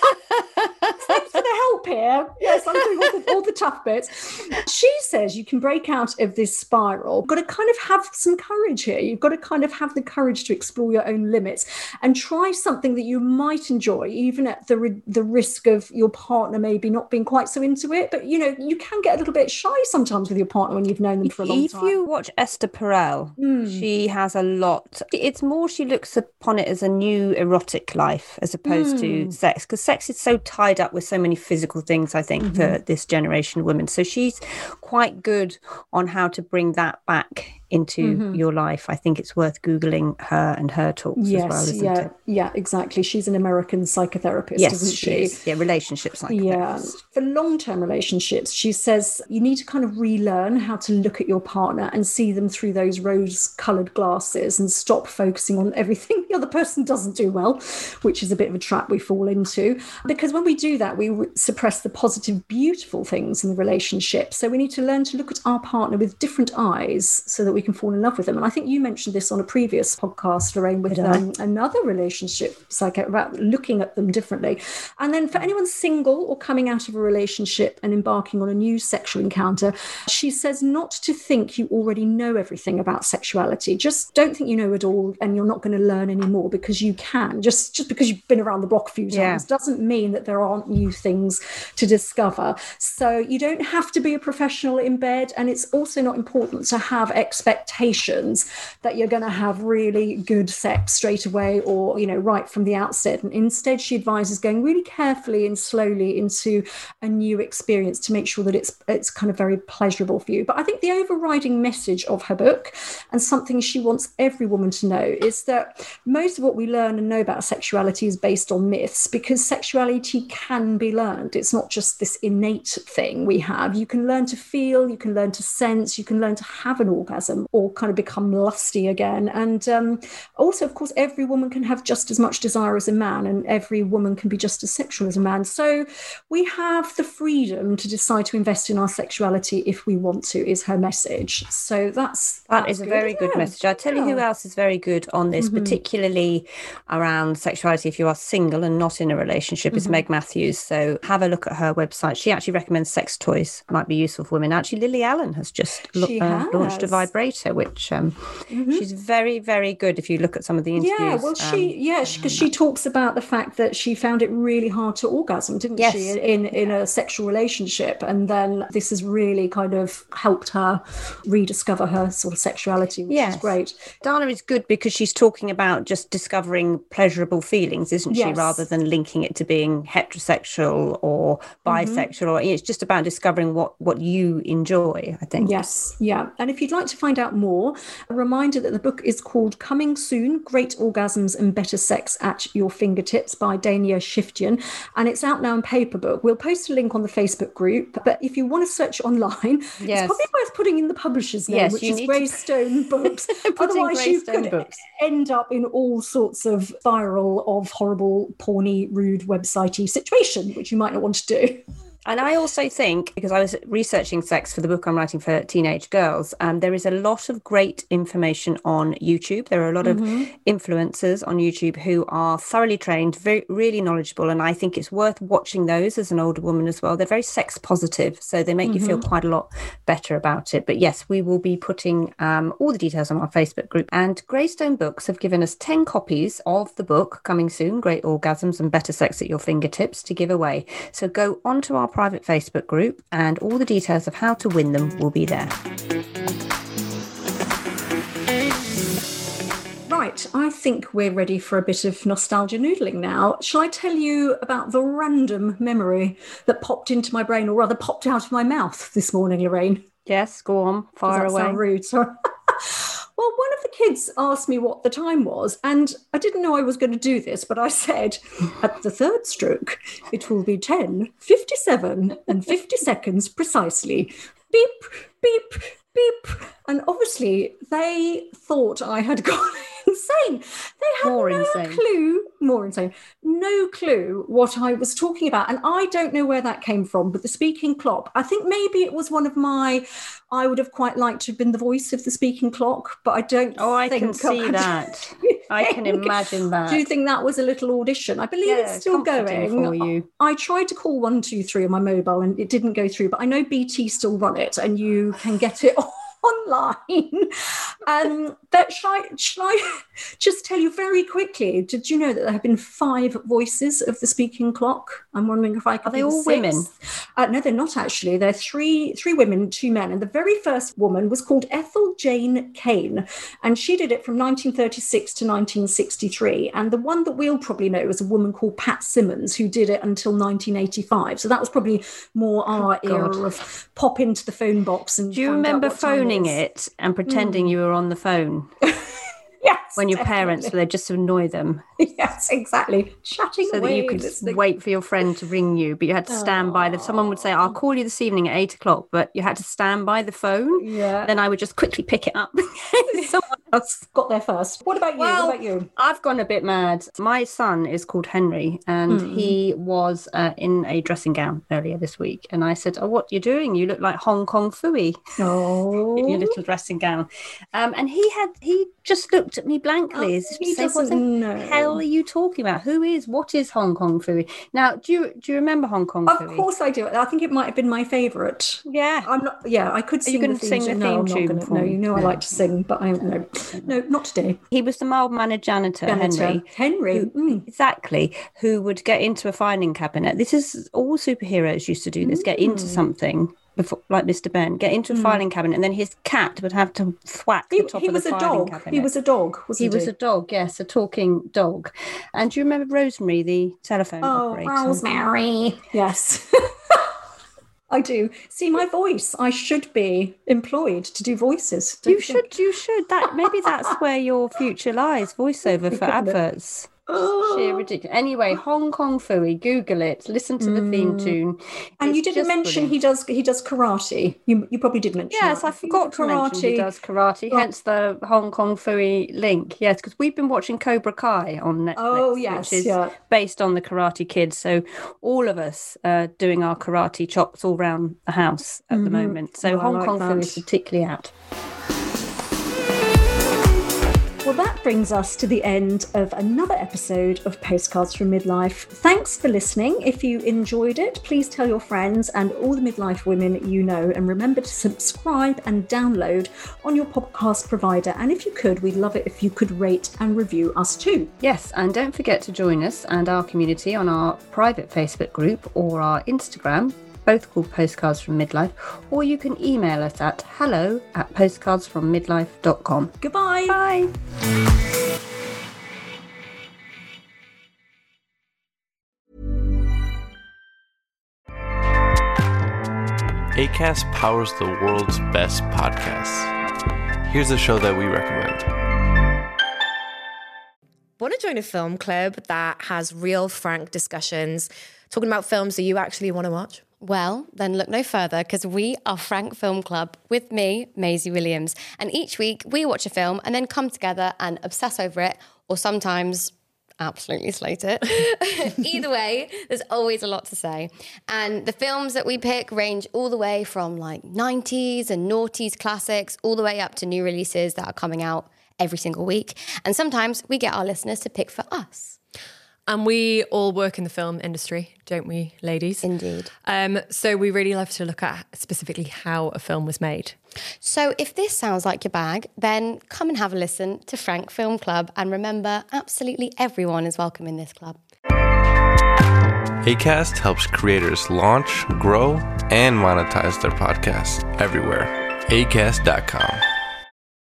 Thanks for the help here. Yes, I'm doing all the tough bits. She says you can break out of this spiral. You've got to kind of have some courage here. You've got to kind of have the courage to explore your own limits and try something that you might enjoy, even at the risk of your partner maybe not being quite so into it. But, you can get a little bit shy sometimes with your partner when you've known them for a long time. If you watch Esther Perel, she has a lot. It's more she looks upon it as a new erotic life as opposed to sex, because sex is so tied up with so many physical things, I think, for this generation of women. So she's quite good on how to bring that back into your life. I think it's worth Googling her and her talks as well, isn't it? Yeah, exactly. She's an American psychotherapist, isn't she? Is. Yeah, relationship psychotherapist. Yeah. For long-term relationships, she says you need to kind of relearn how to look at your partner and see them through those rose-coloured glasses and stop focusing on everything the other person doesn't do well, which is a bit of a trap we fall into. Because when we do that, we suppress the positive, beautiful things in the relationship. So we need to learn to look at our partner with different eyes so that we can fall in love with them. And I think you mentioned this on a previous podcast, Lorraine, with another relationship psycho, about looking at them differently. And then for anyone single or coming out of a relationship and embarking on a new sexual encounter, she says not to think you already know everything about sexuality. Just don't think you know it all and you're not going to learn anymore, because you can. Just because you've been around the block a few times doesn't mean that there aren't new things to discover. So you don't have to be a professional in bed, and it's also not important to have expectations that you're going to have really good sex straight away or, right from the outset. And instead, she advises going really carefully and slowly into a new experience to make sure that it's kind of very pleasurable for you. But I think the overriding message of her book, and something she wants every woman to know, is that most of what we learn and know about sexuality is based on myths, because sexuality can be learned. It's not just this innate thing we have. You can learn to feel, you can learn to sense, you can learn to have an orgasm or kind of become lusty again. And also, of course, every woman can have just as much desire as a man, and every woman can be just as sexual as a man. So we have the freedom to decide to invest in our sexuality if we want to, is her message. So that is a very good message. I tell you who else is very good on this, particularly around sexuality if you are single and not in a relationship, is Meg Matthews. So have a look at her website. She actually recommends sex toys, might be useful for women. Actually, Lily Allen has just launched a vibrator, which she's very, very good if you look at some of the interviews. Yeah, well, because she talks about the fact that she found it really hard to orgasm, didn't she, in a sexual relationship, and then this has really kind of helped her rediscover her sort of sexuality, which is great. Dana is good because she's talking about just discovering pleasurable feelings, isn't she, rather than linking it to being heterosexual or bisexual, or it's just about discovering what you enjoy, I think. Yes, yeah. And if you'd like to find out more, a reminder that the book is called Coming Soon, Great Orgasms and Better Sex at Your Fingertips by Dania Shiftian, and it's out now in paper book. We'll post a link on the Facebook group, but if you want to search online, it's probably worth putting in the publisher's name, which is Greystone Books. Otherwise you could end up in all sorts of spiral of horrible, porny, rude, websitey situation, which you might not want to do. And I also think, because I was researching sex for the book I'm writing for teenage girls, there is a lot of great information on YouTube. There are a lot of influencers on YouTube who are thoroughly trained, really knowledgeable. And I think it's worth watching those as an older woman as well. They're very sex positive, so they make you feel quite a lot better about it. But yes, we will be putting all the details on our Facebook group. And Greystone Books have given us 10 copies of the book coming soon, Great Orgasms and Better Sex at Your Fingertips, to give away. So go onto our private Facebook group and all the details of how to win them will be there. Right, I think we're ready for a bit of nostalgia noodling now. Shall I tell you about the random memory that popped into my brain, or rather popped out of my mouth this morning, Lorraine? Yes, go on, fire away. Sound rude? Sorry. Well, one of the kids asked me what the time was, and I didn't know I was going to do this, but I said, at the third stroke, it will be 10:57 and 50 seconds precisely. Beep, beep, beep. And obviously, they thought I had gone insane. They had no clue what I was talking about. And I don't know where that came from, but the speaking clock, I think maybe it was one of I would have quite liked to have been the voice of the speaking clock, but I don't I can see that. I can imagine that. Do you think that was a little audition? I believe it's still going. For you. I tried to call 123 on my mobile and it didn't go through, but I know BT still run it and you can get it online. But shall I just tell you very quickly, did you know that there have been 5 voices of the speaking clock? I'm wondering if I could. Are they all women? No, they're not actually. They're three women, 2 men. And the very first woman was called Ethel Jane Kane. And she did it from 1936 to 1963. And the one that we'll probably know is a woman called Pat Simmons, who did it until 1985. So that was probably more our era of pop into the phone box. And do you remember phoning it and pretending you were on the phone? Yes, when your parents were there just to annoy them. Yes, exactly. Chatting so away, that you could wait for your friend to ring you, but you had to stand by someone would say, I'll call you this evening at 8:00, but you had to stand by the phone. Yeah. Then I would just quickly pick it up. Someone else got there first. What about you? Well, what about you? I've gone a bit mad. My son is called Henry, and he was in a dressing gown earlier this week. And I said, what are you doing? You look like Hong Kong Phooey. Oh. In your little dressing gown. And he just looked at me blankly. He what the hell are you talking about? What is Hong Kong Phooey? Now, do you remember Hong Kong Phooey? Of course I do. I think it might have been my favourite. Yeah. I could sing the theme tune. No, I'm not going to. No, you know I like to sing, but no, not today. He was the mild-mannered janitor. Henry. Exactly. Who would get into a filing cabinet. This is all superheroes used to do this, get into something. Before, like Mr. Ben, get into a filing cabinet, and then his cat would have to thwack the top of the filing cabinet. He was a dog, wasn't he? He was a dog, yes, a talking dog. And do you remember Rosemary, the telephone operator? Oh, Rosemary. Yes. I do. See, my voice. I should be employed to do voices. You should. Maybe that's where your future lies, voiceover for adverts. Sheer ridiculous. Anyway, Hong Kong Phooey, Google it, listen to the theme tune. And you didn't mention he does karate. You probably did mention Yes, that. I forgot to mention he does karate, hence the Hong Kong Phooey link. Yes, because we've been watching Cobra Kai on Netflix. Oh, yes, which is based on the Karate Kid. So all of us are doing our karate chops all around the house at the moment. So Hong Kong Phooey is particularly out. Well, that brings us to the end of another episode of Postcards from Midlife. Thanks for listening. If you enjoyed it, please tell your friends and all the midlife women you know, and remember to subscribe and download on your podcast provider. And if you could, we'd love it if you could rate and review us too. Yes, and don't forget to join us and our community on our private Facebook group or our Instagram, both called Postcards from Midlife, or you can email us at hello@postcardsfrommidlife.com. Goodbye. Bye. Acast powers the world's best podcasts. Here's a show that we recommend. Want to join a film club that has real, frank discussions, talking about films that you actually want to watch? Well, then look no further, because we are Frank Film Club with me, Maisie Williams. And each week we watch a film and then come together and obsess over it, or sometimes absolutely slate it. Either way, there's always a lot to say. And the films that we pick range all the way from like 90s and noughties classics all the way up to new releases that are coming out every single week. And sometimes we get our listeners to pick for us. And we all work in the film industry, don't we, ladies? Indeed. So we really love to look at specifically how a film was made. So if this sounds like your bag, then come and have a listen to Frank Film Club. And remember, absolutely everyone is welcome in this club. Acast helps creators launch, grow, and monetize their podcasts everywhere. Acast.com.